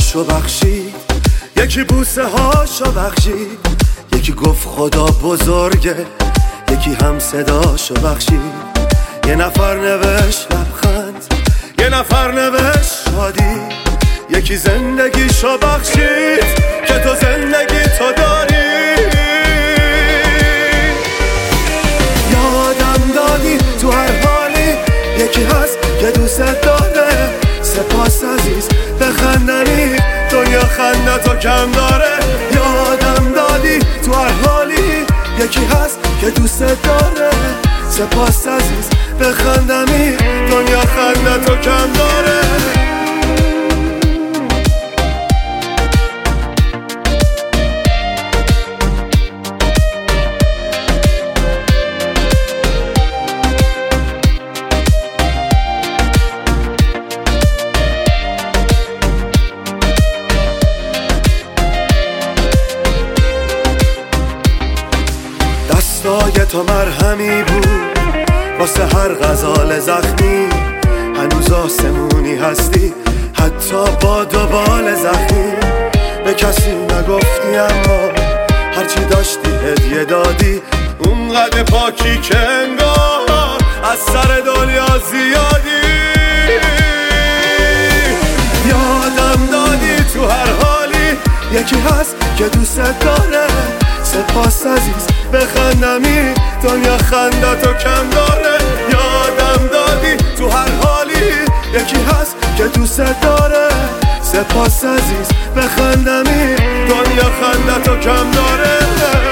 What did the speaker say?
دلاشو بخشید، یکی بوسه هاشو بخشید، یکی گفت خدا بزرگه، یکی هم صداشو بخشید. یه نفر نوشت لبخند، یه نفر نوشت شادی، یکی زندگیشو بخشید که تو زندگی تو داری. یادم دادی تو هر حالی، یکی هست که دوست داره. سپاس عزیز بخندنی، دنیا خندتو کم داره. یادم دادی تو هر حالی، یکی هست که دوست داره. سپاس عزیز بخندنی، دنیا خندتو کم داره. دستای تو مرهمی بود واسه هر غزال زخمی، هنوز آسمونی هستی حتی با دوبال زخمی. به کسی نگفتی اما هرچی داشتی هدیه دادی، اونقدر پاکی که انگار از سر دنیا زیادی. یادم دادی تو هر حالی، یکی هست که دوست داره. سپاس عزیز بخندمی، دنیا خندتو کم داره. یادم دادی تو هر حالی، یکی هست که دوست داره. سپاس عزیز بخندمی، دنیا خندتو کم داره.